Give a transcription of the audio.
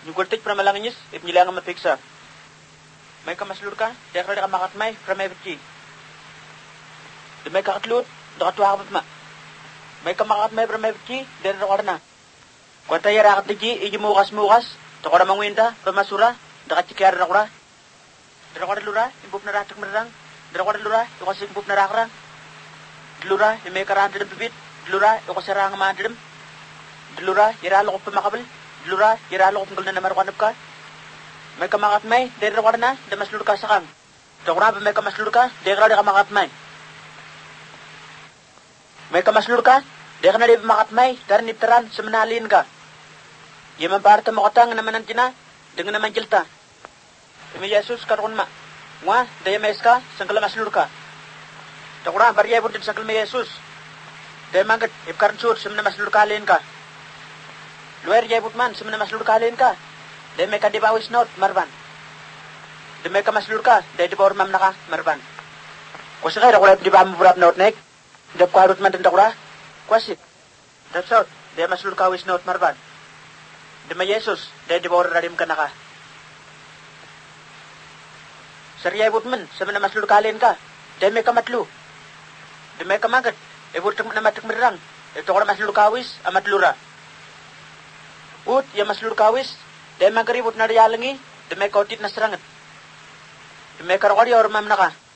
Nyugultik pramalangis ipnilang mapiksa. May kamaslur ka, dekra ka makatmay pramebti. May kakatlut, dakatuwa ma. May kamakatmay pramebti, dekra ka na. Kwanta yarakat digi, iji mukas, takora mangwinda, pamasura, dakatikiyar na kura. Dakora lura, imbup na ratak marang, dakora lura, ikas imbup na rakrang. Lura, may karaan din bibit, lura, ikas sarang maandilim. Lura, yaralo ko pamakabal. Lura, yaralo ko na namarwanap ka. May kamakatmay, dekra ka na, damaslur ka sakang. Takora pa may kamaslur ka, dekra ka makatmay. May kamaslur ka, dekra na di makatmay, darin iptaran, semenalin ka. Yaman parta mo katang naman ang tina, dengan naman jilta. Imi Yesus karun ma. Nga, daya mes ka, sangkala maslur ka. Takora, bariya buntin sangkala may Yesus. Daya mangat, ipkaran sur, semena maslur ka alin ka. Luar jebut man, semena maslur ka alin ka. Daya may ka di bawis not, marban. Daya may ka maslur ka, daya di bawar mam naka, marban. Kusa kaya kulay di ba maburap not nek? Dap ko harut man din takora? Kuasik. Dap saut, daya maslur ka wis not, marban. Dima Yesus, daya di bawar radim ka naka. Sariya ibut man, semena maslur ka alin ka. Daya may ka matlu. Daya may ka magat, ibut na matik mirang. Ito ko na maslur ka wis, amatlura. Ut, ya maslur ka wis, dahil magaribot na riyalangi, dahil may kautit na serangat. Dahil may karakari or mam naka.